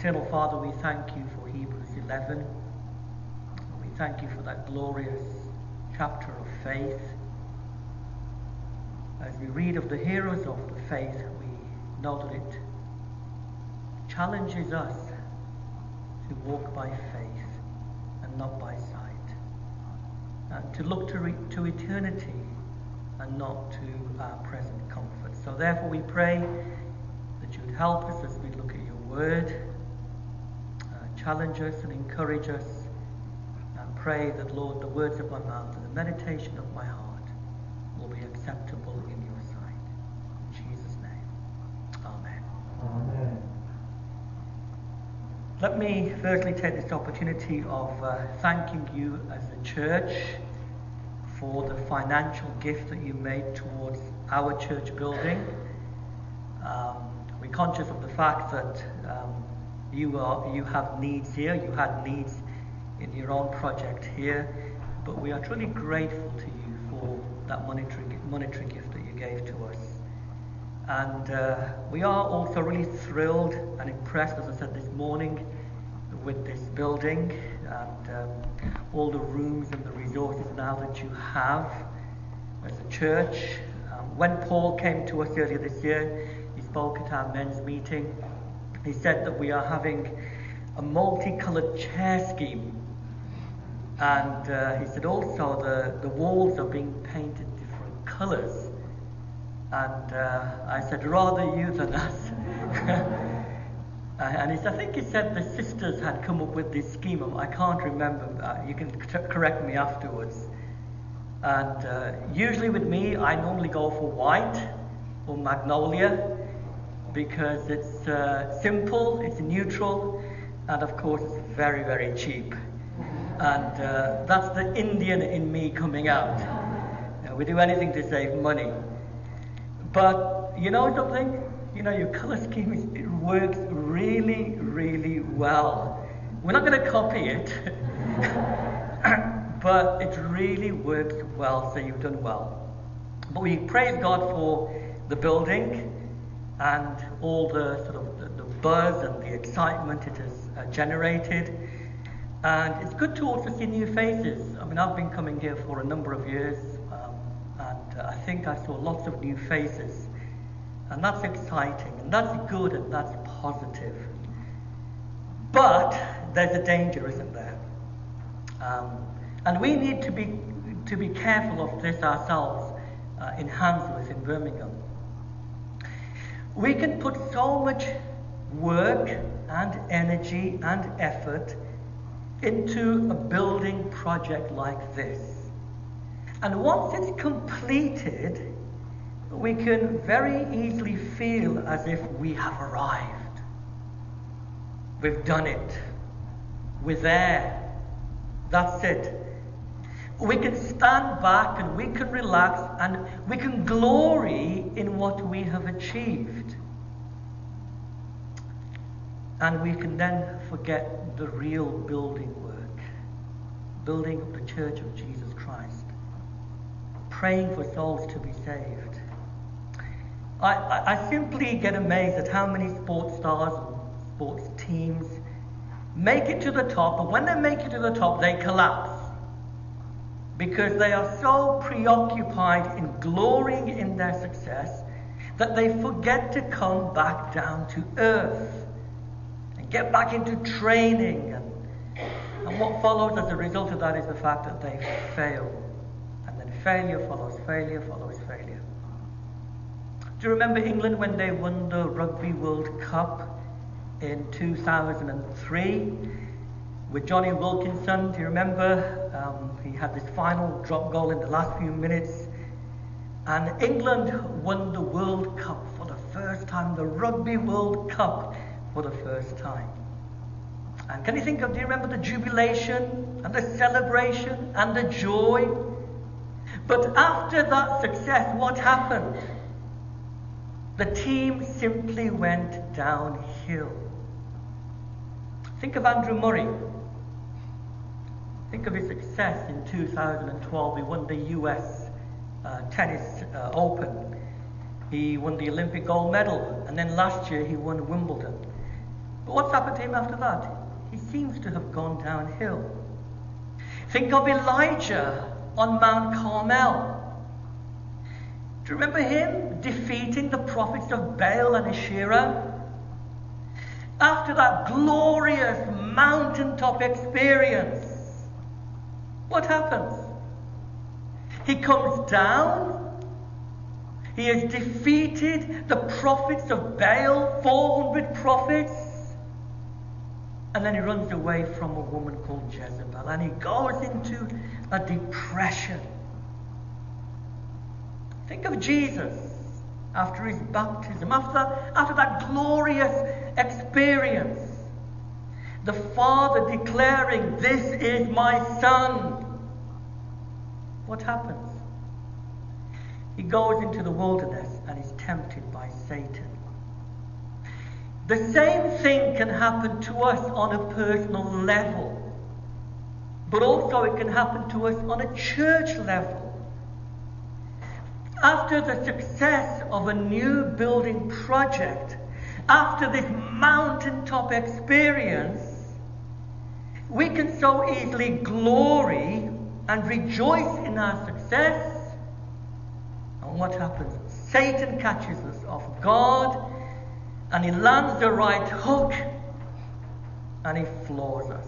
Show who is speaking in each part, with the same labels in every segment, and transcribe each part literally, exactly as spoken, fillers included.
Speaker 1: Eternal Father, we thank you for Hebrews eleven. We thank you for that glorious chapter of faith. As we read of the heroes of the faith, we know that it challenges us to walk by faith and not by sight, and to look to, re- to eternity and not to our present comfort. So therefore we pray that you would help us as we look at your word, uh, challenge us and encourage us, and pray that, Lord, the words of my mouth and the meditation of my heart will be acceptable in your sight. In Jesus' name, amen.
Speaker 2: Amen.
Speaker 1: Let me firstly take this opportunity of uh, thanking you as a church for the financial gift that you made towards our church building. Um, we're conscious of the fact that um, you are you have needs here, you had needs in your own project here, but we are truly grateful to you for that monetary monetary gift that you gave to us. And uh, we are also really thrilled and impressed, as I said this morning, with this building and um, all the rooms and the resources now that you have as a church. Um, when Paul came to us earlier this year, he spoke at our men's meeting. He said that we are having a multicolored chair scheme, and uh, he said also the, the walls are being painted different colors. And uh, I said, rather you than us. Uh, and he said, I think he said the sisters had come up with this scheme. I can't remember. Uh, you can c- correct me afterwards. And uh, usually with me, I normally go for white or magnolia because it's uh, simple, it's neutral, and of course it's very, very cheap. And uh, that's the Indian in me coming out. You know, we do anything to save money. But you know something? You know, your colour scheme, is, it works really, really well. We're not going to copy it, but it really works well, so you've done well. But we praise God for the building and all the sort of the, the buzz and the excitement it has uh, generated. And it's good to also see new faces. I mean, I've been coming here for a number of years, um, and uh, I think I saw lots of new faces. And that's exciting, and that's good, and that's positive. But there's a danger, isn't there? Um, and we need to be to be careful of this ourselves uh, in Handsworth in Birmingham. We can put so much work and energy and effort into a building project like this. And once it's completed, we can very easily feel as if we have arrived. We've done it. We're there. That's it. We can stand back and we can relax and we can glory in what we have achieved. And we can then forget the real building work, building of the Church of Jesus Christ, praying for souls to be saved. I, I, I simply get amazed at how many sports stars and sports teams make it to the top, and when they make it to the top, they collapse because they are so preoccupied in glorying in their success that they forget to come back down to earth and get back into training. And, and what follows as a result of that is the fact that they fail. And then failure follows failure follows failure. Do you remember England when they won the Rugby World Cup in two thousand three with Johnny Wilkinson? Do you remember? Um, he had this final drop goal in the last few minutes. And England won the World Cup for the first time, the Rugby World Cup for the first time. And can you think of, do you remember the jubilation and the celebration and the joy? But after that success, what happened? The team simply went downhill. Think of Andrew Murray. Think of his success in two thousand twelve. He won the U S uh, Tennis uh, Open. He won the Olympic gold medal. And then last year he won Wimbledon. But what's happened to him after that? He seems to have gone downhill. Think of Elijah on Mount Carmel. Do you remember him defeating the prophets of Baal and Asherah? After that glorious mountaintop experience, what happens? He comes down. He has defeated the prophets of Baal, four hundred prophets. And then he runs away from a woman called Jezebel, and he goes into a depression. Think of Jesus after his baptism, after that, after that glorious experience. The Father declaring, "This is my Son." What happens? He goes into the wilderness and is tempted by Satan. The same thing can happen to us on a personal level, but also it can happen to us on a church level. After the success of a new building project, after this mountaintop experience, we can so easily glory and rejoice in our success. And what happens? Satan catches us off guard, and he lands the right hook, and he floors us.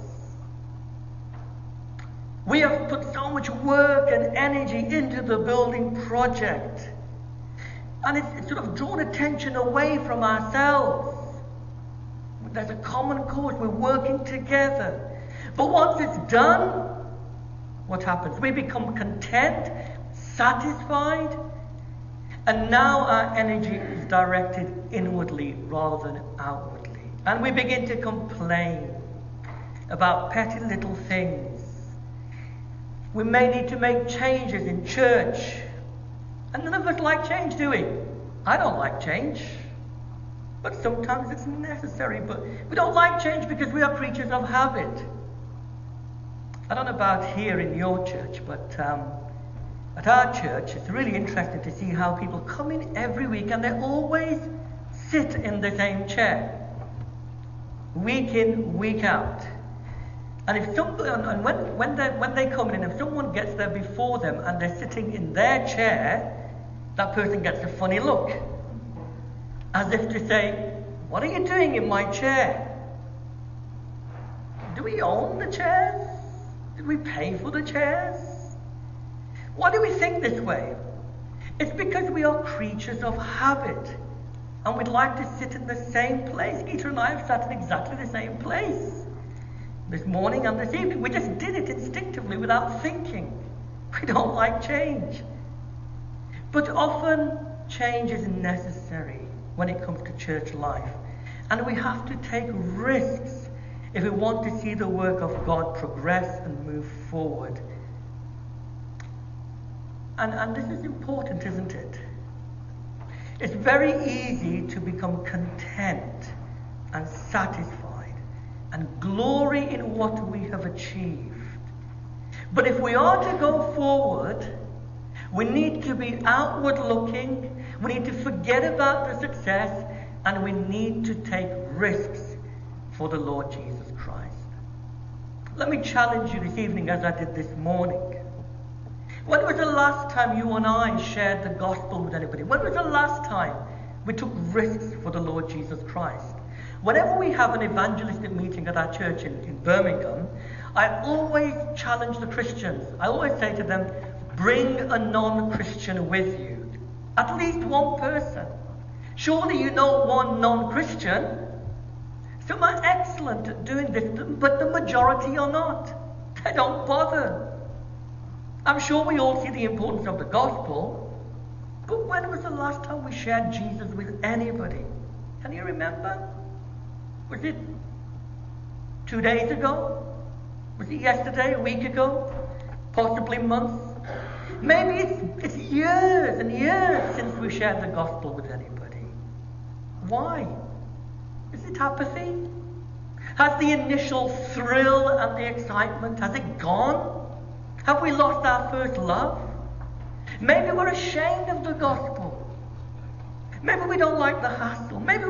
Speaker 1: We have put so much work and energy into the building project, and it's, it's sort of drawn attention away from ourselves. There's a common cause, we're working together. But once it's done, what happens? We become content, satisfied, and now our energy is directed inwardly rather than outwardly. And we begin to complain about petty little things. We may need to make changes in church. And none of us like change, do we? I don't like change. But sometimes it's necessary. But we don't like change because we are creatures of habit. I don't know about here in your church, but um, at our church, it's really interesting to see how people come in every week and they always sit in the same chair, week in, week out. And if somebody, and when when they when they come in, and if someone gets there before them and they're sitting in their chair, that person gets a funny look, as if to say, "What are you doing in my chair? Do we own the chairs? Did we pay for the chairs? Why do we think this way?" It's because we are creatures of habit, and we'd like to sit in the same place. Gita and I have sat in exactly the same place this morning and this evening. We just did it instinctively without thinking. We don't like change. But often change is necessary when it comes to church life. And we have to take risks if we want to see the work of God progress and move forward. And, and this is important, isn't it? It's very easy to become content and satisfied and glory in what we have achieved. But if we are to go forward, we need to be outward looking, we need to forget about the success, and we need to take risks for the Lord Jesus Christ. Let me challenge you this evening as I did this morning. When was the last time you and I shared the gospel with anybody? When was the last time we took risks for the Lord Jesus Christ? Whenever we have an evangelistic meeting at our church in, in Birmingham, I always challenge the Christians. I always say to them, bring a non-Christian with you. At least one person. Surely you know one non-Christian. Some are excellent at doing this, but the majority are not. They don't bother. I'm sure we all see the importance of the gospel, but when was the last time we shared Jesus with anybody? Can you remember? Was it two days ago? Was it yesterday, a week ago? Possibly months? Maybe it's, it's years and years since we shared the gospel with anybody. Why? Is it apathy? Has the initial thrill and the excitement, has it gone? Have we lost our first love? Maybe we're ashamed of the gospel. Maybe we don't like the hassle. Maybe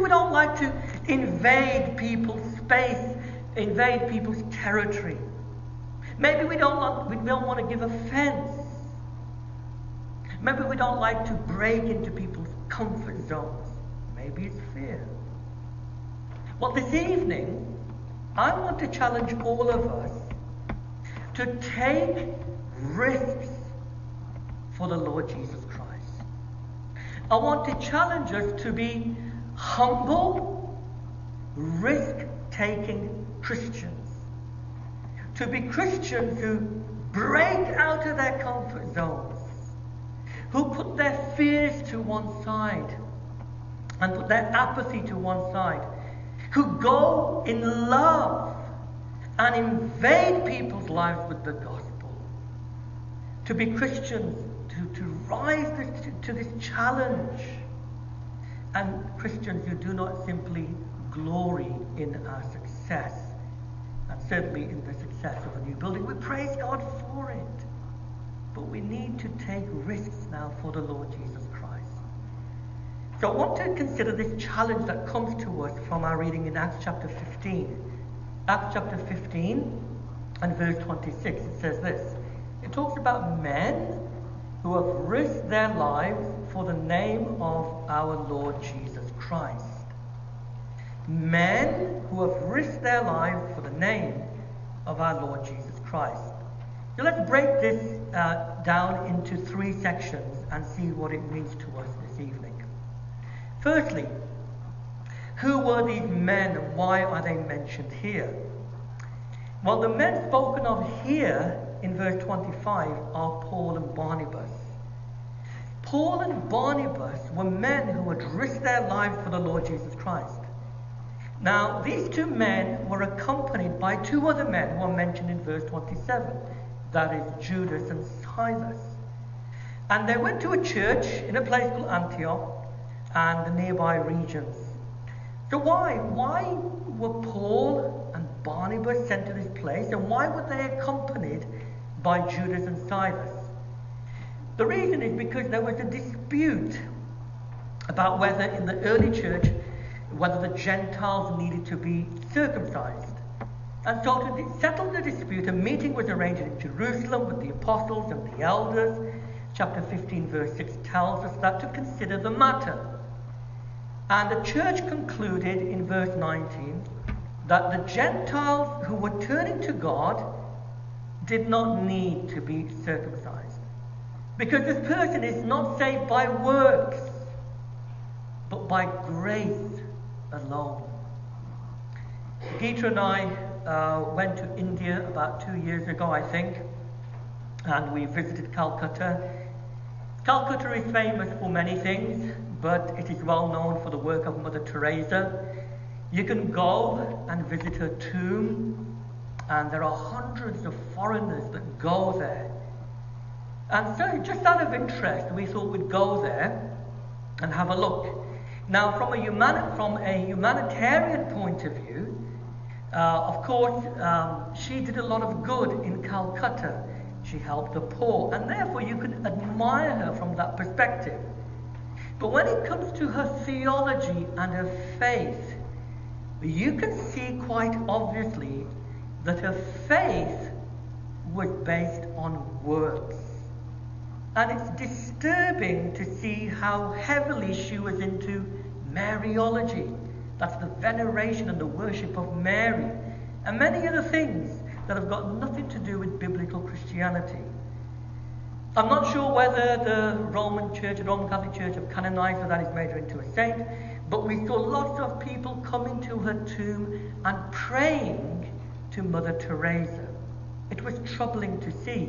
Speaker 1: we don't like to invade people's space, invade people's territory. Maybe we don't want, we don't want to give offense. Maybe we don't like to break into people's comfort zones. Maybe it's fear. Well, this evening, I want to challenge all of us to take risks for the Lord Jesus Christ. I want to challenge us to be humble, risk-taking Christians. To be Christians who break out of their comfort zones, who put their fears to one side and put their apathy to one side, who go in love and invade people's lives with the gospel. To be Christians, to, to rise to, to this challenge. And Christians who do not simply glory in our success, and certainly in the success of a new building. We praise God for it. But we need to take risks now for the Lord Jesus Christ. So I want to consider this challenge that comes to us from our reading in Acts chapter fifteen. Acts chapter fifteen and verse twenty-six. It says this. It talks about men who have risked their lives for the name of our Lord Jesus Christ. Men who have risked their lives for the name of our Lord Jesus Christ. So let's break this uh, down into three sections and see what it means to us this evening. Firstly, who were these men and why are they mentioned here? Well, the men spoken of here in verse twenty-five are Paul and Barnabas. Paul and Barnabas were men who had risked their lives for the Lord Jesus Christ. Now, these two men were accompanied by two other men who are mentioned in verse twenty-seven. That is Judas and Silas. And they went to a church in a place called Antioch and the nearby regions. So why? Why were Paul and Barnabas sent to this place, and why were they accompanied by Judas and Silas? The reason is because there was a dispute about whether in the early church, whether the Gentiles needed to be circumcised. And so to settle the dispute, a meeting was arranged in Jerusalem with the apostles and the elders. Chapter fifteen verse six tells us that to consider the matter. And the church concluded in verse nineteen that the Gentiles who were turning to God did not need to be circumcised. Because this person is not saved by works, but by grace alone. Geeta and I uh, went to India about two years ago, I think, and we visited Calcutta. Calcutta is famous for many things, but it is well known for the work of Mother Teresa. You can go and visit her tomb, and there are hundreds of foreigners that go there. And so, just out of interest, we thought we'd go there and have a look. Now, from a, humani- from a humanitarian point of view, uh, of course, um, she did a lot of good in Calcutta. She helped the poor, and therefore you can admire her from that perspective. But when it comes to her theology and her faith, you can see quite obviously that her faith was based on works. And it's disturbing to see how heavily she was into Mariology. That's the veneration and the worship of Mary, and many other things that have got nothing to do with biblical Christianity. I'm not sure whether the Roman Church, the Roman Catholic Church, have canonized her, that is made her into a saint, but we saw lots of people coming to her tomb and praying to Mother Teresa. It was troubling to see.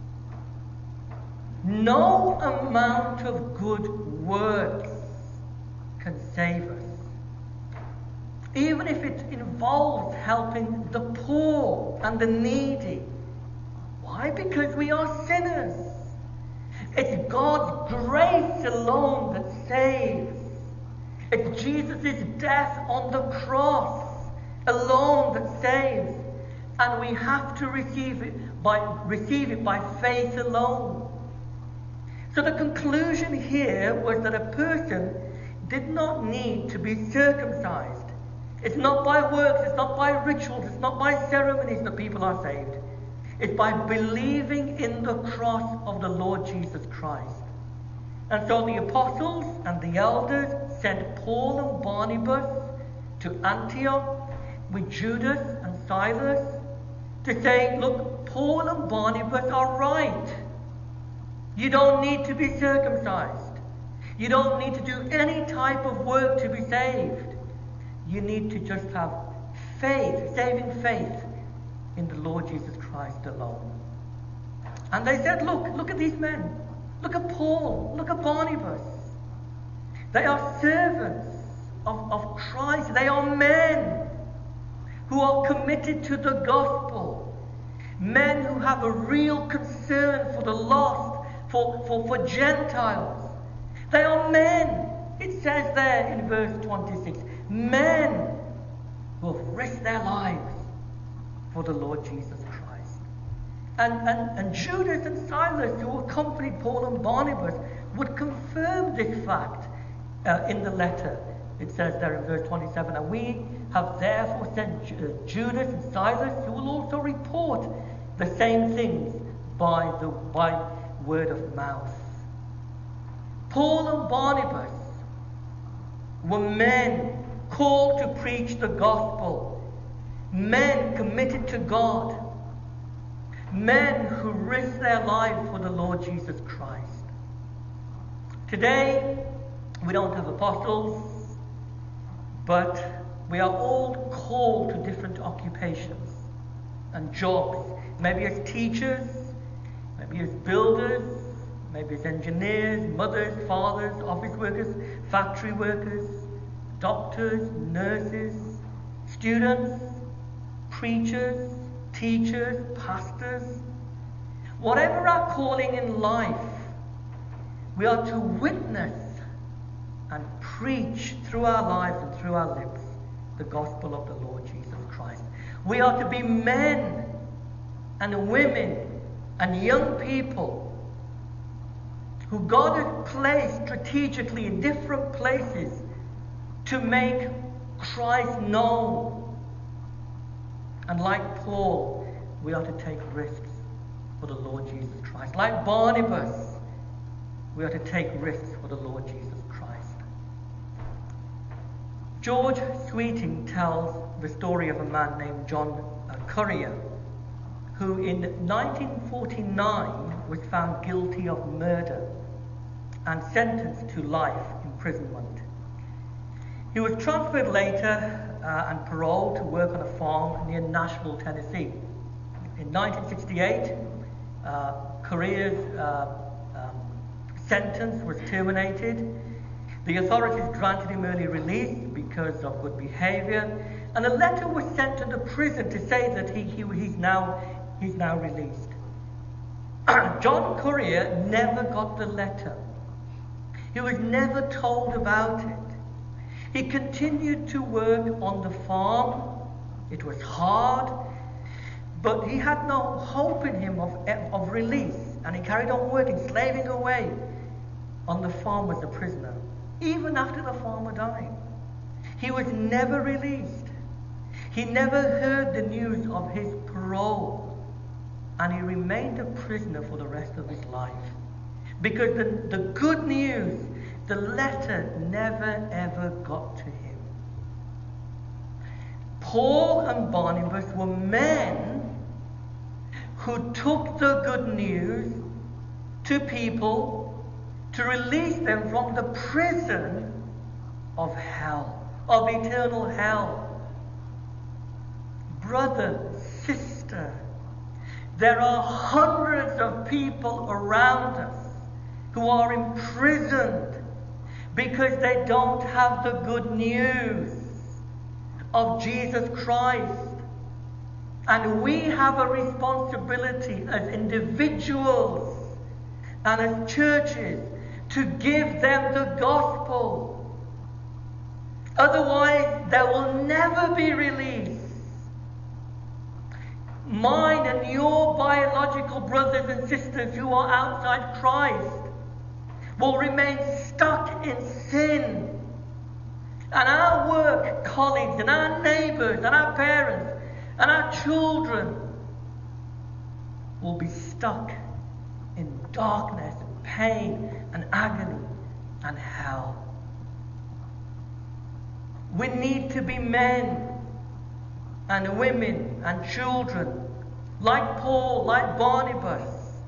Speaker 1: No amount of good works can save us, even if it involves helping the poor and the needy. Why? Because we are sinners. It's God's grace alone that saves. It's Jesus' death on the cross alone that saves. And we have to receive it by receive it by faith alone. So the conclusion here was that a person did not need to be circumcised. It's not by works, it's not by rituals, it's not by ceremonies that people are saved. It's by believing in the cross of the Lord Jesus Christ. And so the apostles and the elders sent Paul and Barnabas to Antioch with Judas and Silas to say, look, Paul and Barnabas are right. You don't need to be circumcised. You don't need to do any type of work to be saved. You need to just have faith, saving faith in the Lord Jesus Christ alone. And they said, look, look at these men. Look at Paul. Look at Barnabas. They are servants of, of Christ. They are men who are committed to the gospel. Men who have a real concern for the lost, for, for, for Gentiles. They are men. It says there in verse twenty-six, men who have risked their lives for the Lord Jesus Christ. And, and, and Judas and Silas, who accompanied Paul and Barnabas, would confirm this fact uh, in the letter. It says there in verse twenty-seven, and we have therefore sent Ju- uh, Judas and Silas, who will also report the same things by the by word of mouth. Paul and Barnabas were men called to preach the gospel, men committed to God, men who risked their lives for the Lord Jesus Christ. Today, we don't have apostles, but we are all called to different occupations and jobs. Maybe as teachers, maybe as builders, maybe as engineers, mothers, fathers, office workers, factory workers, doctors, nurses, students, preachers, teachers, pastors. Whatever our calling in life, we are to witness and preach through our lives and through our lips the gospel of the Lord Jesus Christ. We are to be men and women and young people who God has placed strategically in different places to make Christ known. And like Paul, we are to take risks for the Lord Jesus Christ. Like Barnabas, we are to take risks for the Lord Jesus Christ. George Sweeting tells the story of a man named John uh, Currier, who in nineteen forty-nine was found guilty of murder and sentenced to life imprisonment. He was transferred later uh, and paroled to work on a farm near Nashville, Tennessee. In nineteen sixty-eight, uh, Currier's uh, um, sentence was terminated. The authorities granted him early release because of good behaviour, and a letter was sent to the prison to say that he, he he's now he's now released. John Currier never got the letter. He was never told about it. He continued to work on the farm. It was hard, but he had no hope in him of, of release, and he carried on working, slaving away on the farm as a prisoner, even after the farmer died. He was never released. He never heard the news of his parole, and he remained a prisoner for the rest of his life. Because the, the good news, the letter never ever got to him. Paul and Barnabas were men who took the good news to people to release them from the prison of hell, of eternal hell. Brother, sister, there are hundreds of people around us who are imprisoned because they don't have the good news of Jesus Christ. And we have a responsibility as individuals and as churches to give them the gospel. Otherwise, there will never be release. Mine and your biological brothers and sisters who are outside Christ will remain stuck in sin And our work colleagues and our neighbours and our parents and our children will be stuck in darkness and pain and agony and hell. We need to be men and women and children like Paul, like Barnabas,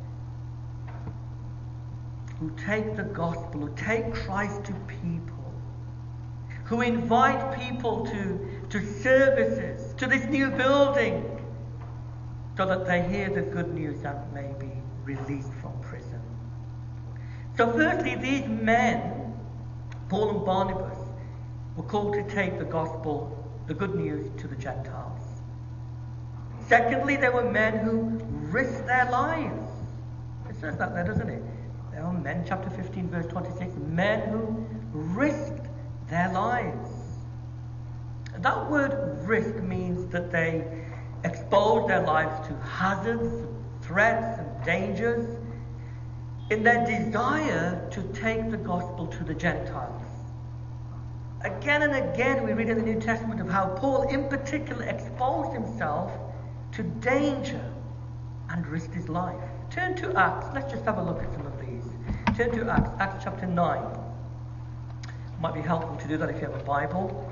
Speaker 1: who take the gospel, who take Christ to people, who invite people to, to services, to this new building, so that they hear the good news and may be released from prison. So firstly, these men, Paul and Barnabas, were called to take the gospel, the good news, to the Gentiles. Secondly, they were men who risked their lives. It says that there, doesn't it? They were men, chapter fifteen, verse twenty-six, men who risked their lives. That word risk means that they exposed their lives to hazards, threats, and dangers in their desire to take the gospel to the Gentiles. Again and again we read in the New Testament of how Paul in particular exposed himself to danger and risked his life. Turn to Acts. Let's just have a look at some of these. Turn to Acts, Acts chapter nine. Might be helpful to do that if you have a Bible.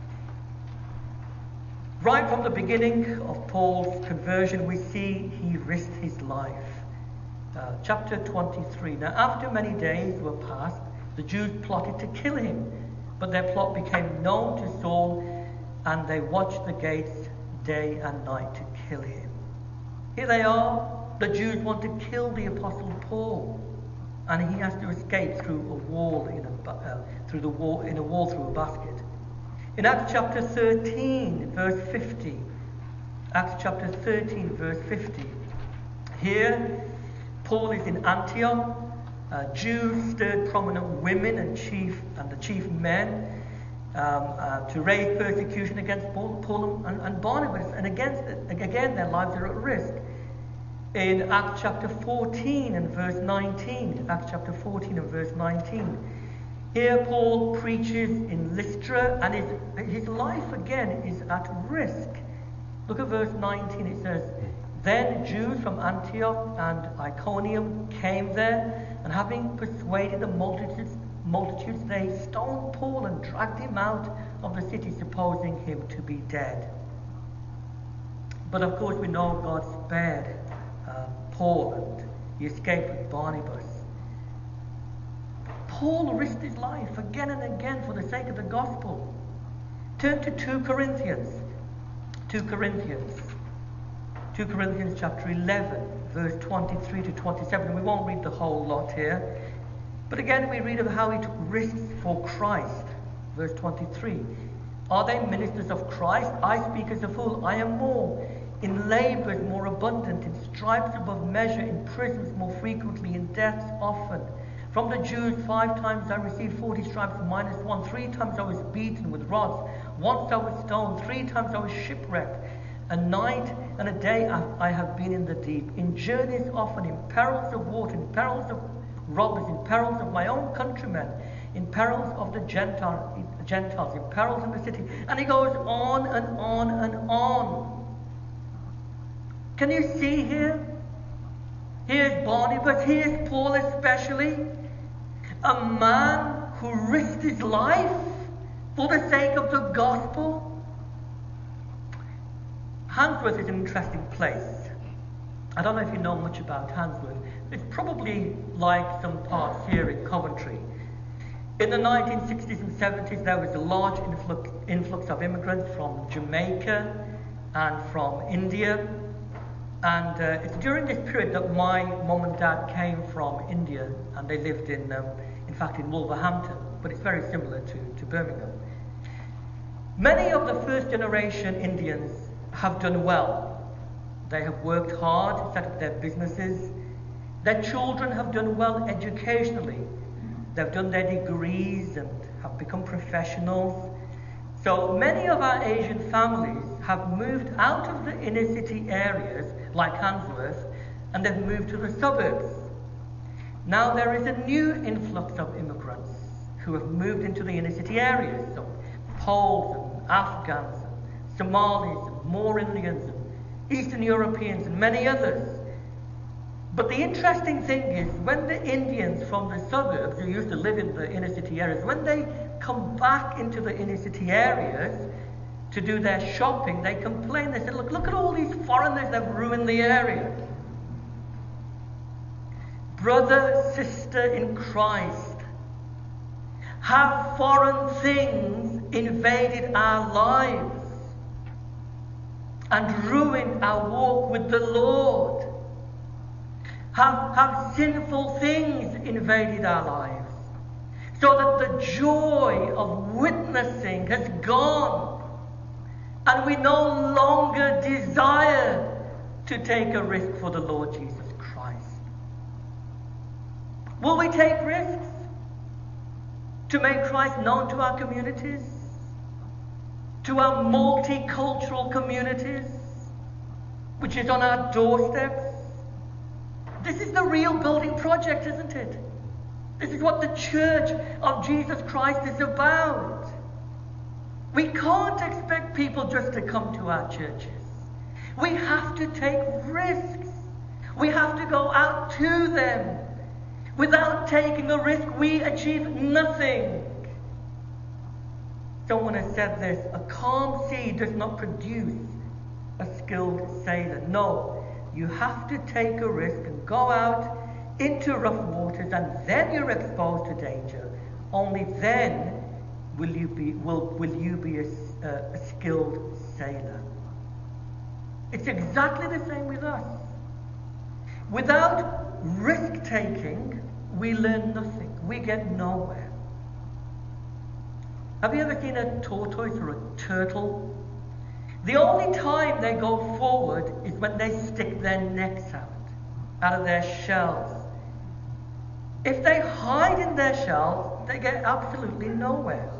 Speaker 1: Right from the beginning of Paul's conversion, we see he risked his life. Uh, chapter twenty-three. Now, after many days were passed, the Jews plotted to kill him, but their plot became known to Saul, and they watched the gates day and night to kill him. Here they are. The Jews want to kill the Apostle Paul, and he has to escape through a wall in a uh, through the wall in a wall through a basket. In Acts chapter thirteen, verse fifty, Acts chapter thirteen, verse fifty. Here, Paul is in Antioch. Uh, Jews stirred prominent women and chief and the chief men um, uh, to raise persecution against Paul, Paul and, and Barnabas, and against again their lives are at risk. In Acts chapter fourteen and verse nineteen, Acts chapter fourteen and verse nineteen, here Paul preaches in Lystra, and his his life again is at risk. Look at verse nineteen. It says, "Then Jews from Antioch and Iconium came there, and having persuaded the multitudes, multitudes, they stoned Paul and dragged him out of the city, supposing him to be dead." But of course we know God spared uh, Paul, and he escaped with Barnabas. Paul risked his life again and again for the sake of the gospel. Turn to two Corinthians. two Corinthians. two Corinthians chapter eleven, verse twenty-three to twenty-seven. We won't read the whole lot here. But again we read of how he took risks for Christ. Verse twenty-three. "Are they ministers of Christ? I speak as a fool. I am more. In labours more abundant, in stripes above measure, in prisons more frequently, in deaths often. From the Jews five times I received forty stripes minus one. Three times I was beaten with rods. Once I was stoned. Three times I was shipwrecked. A night and a day I have been in the deep. In journeys often, in perils of water, in perils of robbers, in perils of my own countrymen, in perils of the Gentile, Gentiles, in perils in the city." And he goes on and on and on. Can you see here? Here's Barnabas, here's Paul especially. A man who risked his life for the sake of the gospel. Handsworth is an interesting place. I don't know if you know much about Handsworth. It's probably like some parts here in Coventry. In the nineteen sixties and seventies, there was a large influx, influx of immigrants from Jamaica and from India. And uh, it's during this period that my mum and dad came from India, and they lived in, um, in fact, in Wolverhampton, but it's very similar to, to Birmingham. Many of the first generation Indians have done well. They have worked hard, set up their businesses. Their children have done well educationally. They've done their degrees and have become professionals. So many of our Asian families have moved out of the inner city areas like Handsworth, and they've moved to the suburbs. Now there is a new influx of immigrants who have moved into the inner city areas. So Poles and Afghans and Somalis and more Indians and Eastern Europeans and many others. But the interesting thing is, when the Indians from the suburbs who used to live in the inner city areas, when they come back into the inner city areas to do their shopping, they complain. They say, look, look at all these foreigners that have ruined the area. Brother, sister in Christ, have foreign things invaded our lives and ruined our walk with the Lord? Have, have sinful things invaded our lives so that the joy of witnessing has gone and we no longer desire to take a risk for the Lord Jesus Christ? Will we take risks to make Christ known to our communities, to our multicultural communities, which is on our doorsteps? This is the real building project, isn't it? This is what the Church of Jesus Christ is about. We can't expect people just to come to our churches. We have to take risks. We have to go out to them. Without taking a risk, we achieve nothing. Someone has said this: a calm sea does not produce a skilled sailor. No. You have to take a risk and go out into rough waters, and then you're exposed to danger. Only then will you be will will you be a, a, a skilled sailor. It's exactly the same with us. Without risk taking, we learn nothing. We get nowhere. Have you ever seen a tortoise or a turtle? The only time they go forward is when they stick their necks out, out of their shells. If they hide in their shells, they get absolutely nowhere.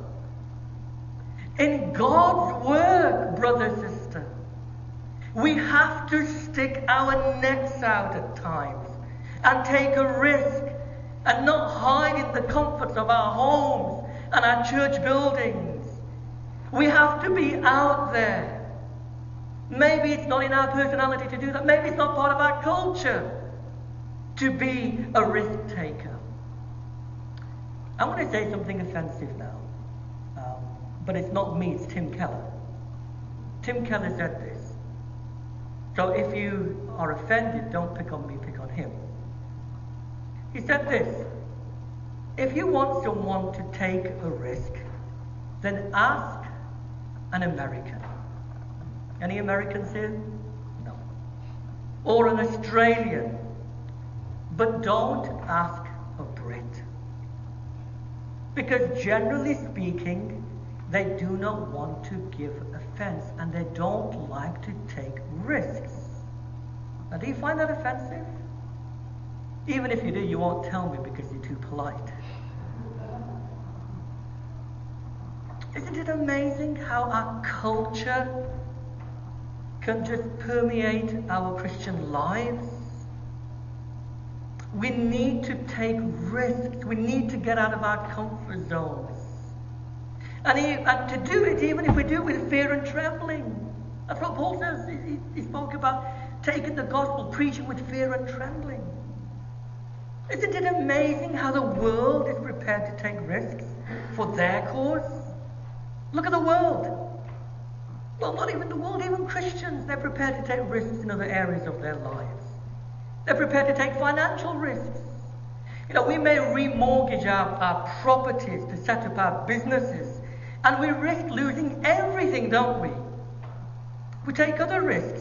Speaker 1: In God's work, brother, sister, we have to stick our necks out at times and take a risk and not hide in the comforts of our homes and our church buildings. We have to be out there. Maybe it's not in our personality to do that. Maybe it's not part of our culture to be a risk taker. I want to say something offensive now. Um, but it's not me, it's Tim Keller. Tim Keller said this. So if you are offended, don't pick on me, pick on him. He said this: if you want someone to take a risk, then ask an American. Any Americans here? No. Or an Australian. But don't ask a Brit. Because generally speaking, they do not want to give offense and they don't like to take risks. Now, do you find that offensive? Even if you do, you won't tell me because you're too polite. Isn't it amazing how our culture can just permeate our Christian lives? We need to take risks. We need to get out of our comfort zones. And, he, and to do it, even if we do it with fear and trembling. That's what Paul says. He, he spoke about taking the gospel, preaching with fear and trembling. Isn't it amazing how the world is prepared to take risks for their cause? Look at the world. Well, not even the world, even Christians, they're prepared to take risks in other areas of their lives. They're prepared to take financial risks. You know, we may remortgage our, our properties to set up our businesses, and we risk losing everything, don't we? We take other risks.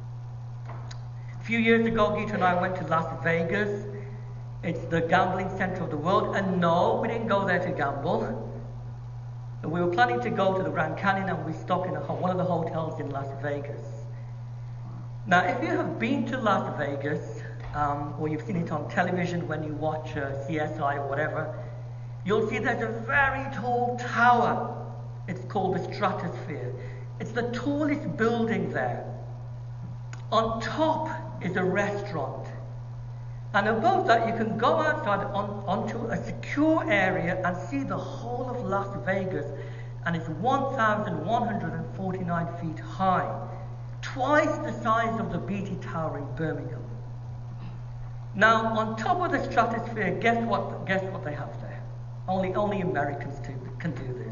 Speaker 1: A few years ago, Gita and I went to Las Vegas. It's the gambling center of the world, and no, we didn't go there to gamble. We were planning to go to the Grand Canyon, and we stopped in a, one of the hotels in Las Vegas. Now, if you have been to Las Vegas, um, or you've seen it on television when you watch uh, C S I or whatever, you'll see there's a very tall tower. It's called the Stratosphere. It's the tallest building there. On top is a restaurant. And above that, you can go outside on, onto a secure area and see the whole of Las Vegas and it's one thousand one hundred forty-nine feet high, twice the size of the Beatty Tower in Birmingham. Now, on top of the stratosphere, guess what? Guess what they have there? Only, only Americans do, can do this.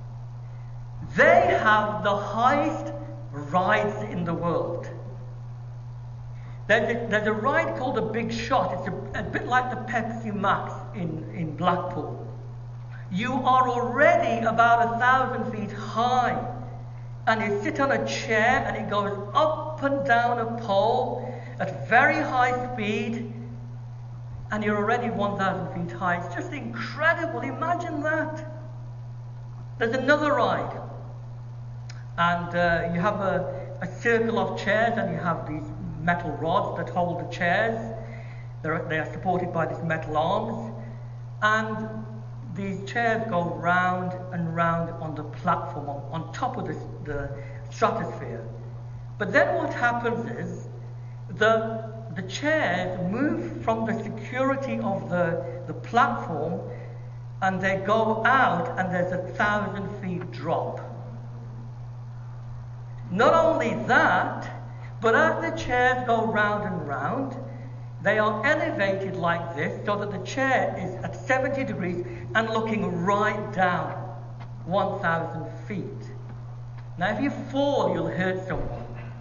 Speaker 1: They have the highest rides in the world. There's a, there's a ride called the Big Shot. It's a, a bit like the Pepsi Max in, in Blackpool. You are already about a thousand feet high, and you sit on a chair and it goes up and down a pole at very high speed, and you're already one thousand feet high. It's just incredible. Imagine that. There's another ride, and uh, you have a, a circle of chairs, and you have these metal rods that hold the chairs. They're, they are supported by these metal arms, and these chairs go round and round on the platform, on, on top of the, the stratosphere. But then what happens is the, the chairs move from the security of the, the platform, and they go out, and there's a thousand feet drop. Not only that, but as the chairs go round and round, they are elevated like this so that the chair is at seventy degrees and looking right down one thousand feet. Now, if you fall, you'll hurt someone.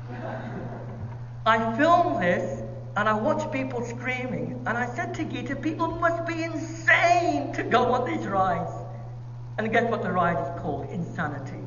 Speaker 1: I filmed this and I watched people screaming, and I said to Gita, people must be insane to go on these rides. And guess what the ride is called? Insanity.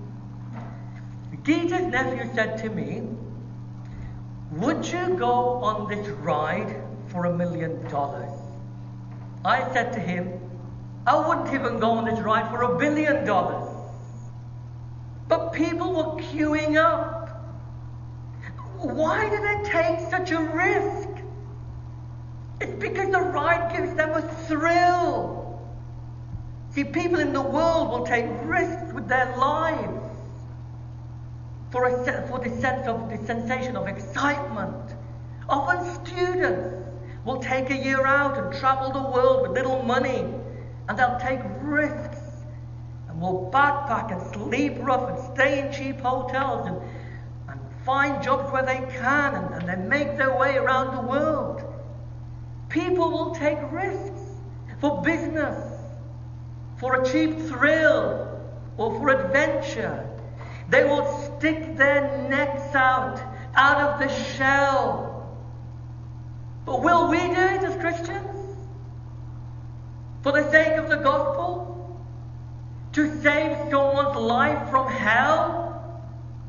Speaker 1: Gita's nephew said to me, would you go on this ride for a million dollars? I said to him, I wouldn't even go on this ride for a billion dollars. But people were queuing up. Why do they take such a risk? It's because the ride gives them a thrill. See, people in the world will take risks with their lives for a for the sense of the sensation of excitement. Often students will take a year out and travel the world with little money, and they'll take risks and will backpack and sleep rough and stay in cheap hotels and, and find jobs where they can, and, and they make their way around the world. People will take risks for business, for a cheap thrill, or for adventure. They will stick their necks out, out of the shell. But will we do it as Christians? For the sake of the gospel? To save someone's life from hell?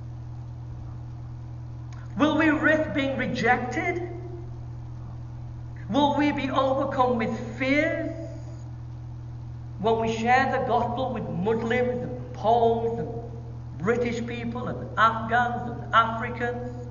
Speaker 1: Will we risk being rejected? Will we be overcome with fears when we share the gospel with Muslims and Poles and British people and Afghans and Africans?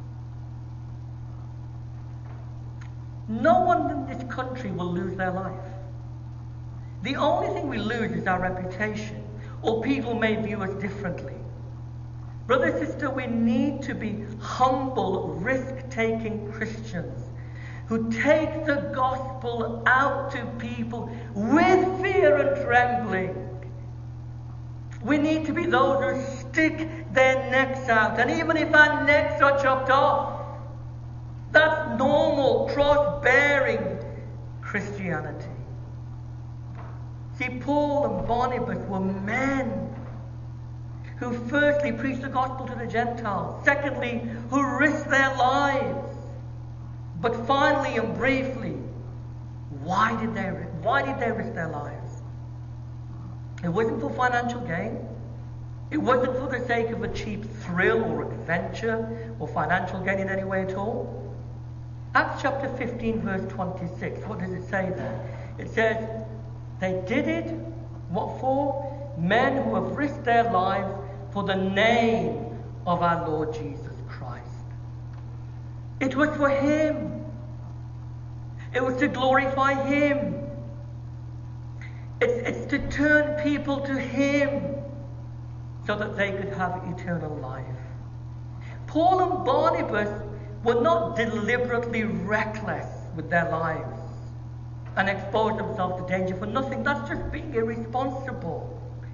Speaker 1: No one in this country will lose their life. The only thing we lose is our reputation, or people may view us differently. Brother, sister, we need to be humble, risk-taking Christians who take the gospel out to people with fear and trembling. We need to be those who stick their necks out, and even if our necks are chopped off, that's normal, cross-bearing Christianity. See, Paul and Barnabas were men who firstly preached the gospel to the Gentiles, secondly, who risked their lives. But finally and briefly, why did they why did they risk their lives? It wasn't for financial gain. It wasn't for the sake of a cheap thrill or adventure or financial gain in any way at all. Acts chapter fifteen, verse twenty-six, what does it say there? It says, they did it, what for? Men who have risked their lives for the name of our Lord Jesus Christ. It was for Him. It was to glorify Him. It's, it's to turn people to Him so that they could have eternal life. Paul and Barnabas were not deliberately reckless with their lives and exposed themselves to danger for nothing. That's just being irresponsible. But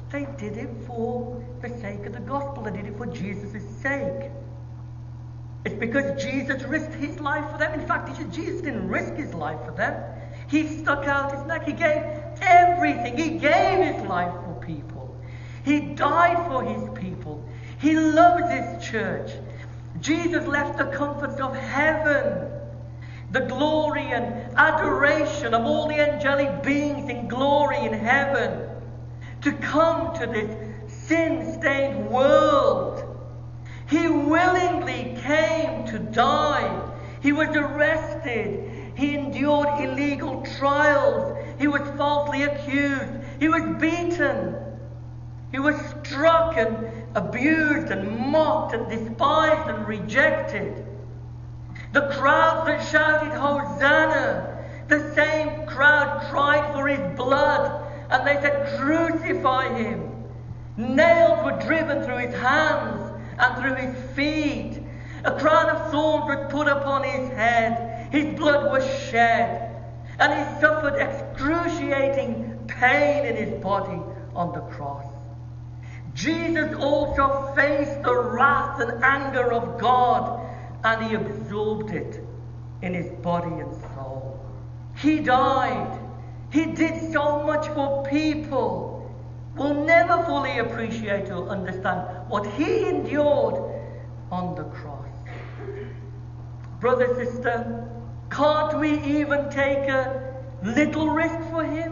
Speaker 1: They did it for the sake of the gospel. They did it for Jesus' sake. It's because Jesus risked his life for them. In fact, Jesus didn't risk his life for them. He stuck out his neck. He gave everything. He gave his life for people. He died for his people. He loves his church. Jesus left the comforts of heaven, the glory and adoration of all the angelic beings in glory in heaven, to come to this sin-stained world. He willingly came to die. He was arrested. He endured illegal trials. He was falsely accused. He was beaten. He was struck and abused and mocked and despised and rejected. The crowds that shouted, Hosanna, the same crowd cried for his blood, and they said, crucify him. Nails were driven through his hands and through his feet. A crown of thorns was put upon his head. His blood was shed. And he suffered excruciating pain in his body on the cross. Jesus also faced the wrath and anger of God, and he absorbed it in his body and soul. He died. He did so much for people. We'll never fully appreciate or understand what he endured on the cross. Brother, sister, can't we even take a little risk for him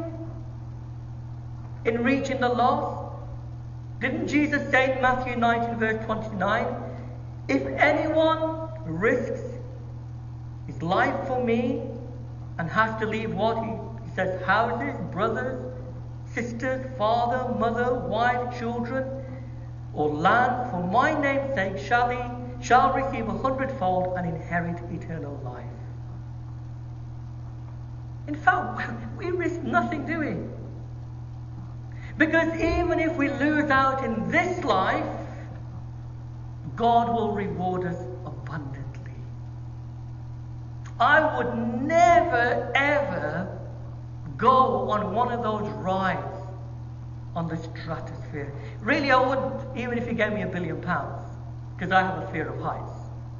Speaker 1: in reaching the lost? Didn't Jesus say in Matthew nineteen verse twenty-nine, if anyone risks his life for me and has to leave what he, he says, houses, brothers, sisters, father, mother, wife, children, or land for my name's sake, shall he shall receive a hundredfold and inherit eternal life. In fact, we risk nothing, do we? Because even if we lose out in this life, God will reward us abundantly. I would never ever go on one of those rides on the stratosphere. Really, I wouldn't, even if you gave me a billion pounds, because I have a fear of heights.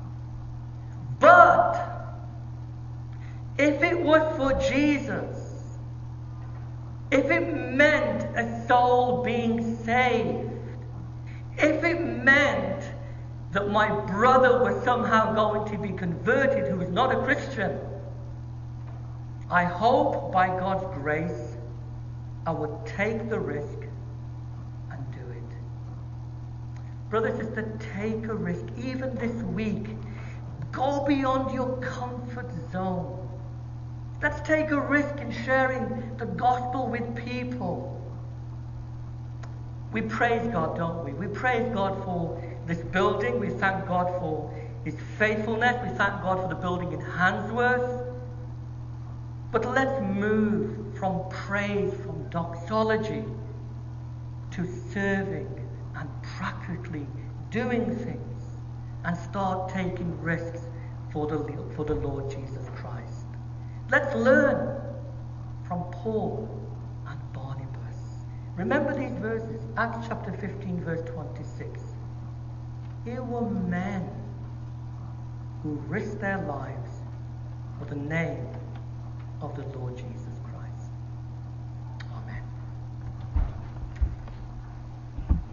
Speaker 1: But if it was for Jesus, if it meant a soul being saved, if it meant that my brother was somehow going to be converted who was not a Christian, I hope by God's grace I would take the risk and do it. Brother, sister, take a risk. Even this week, go beyond your comfort zone. Let's take a risk in sharing the gospel with people. We praise God, don't we? We praise God for this building. We thank God for his faithfulness. We thank God for the building in Handsworth. But let's move from praise, from doxology, to serving and practically doing things, and start taking risks for the, for the Lord Jesus Christ. Let's learn from Paul and Barnabas. Remember these verses, Acts chapter fifteen, verse twenty-six. Here were men who risked their lives for the name of the Lord Jesus.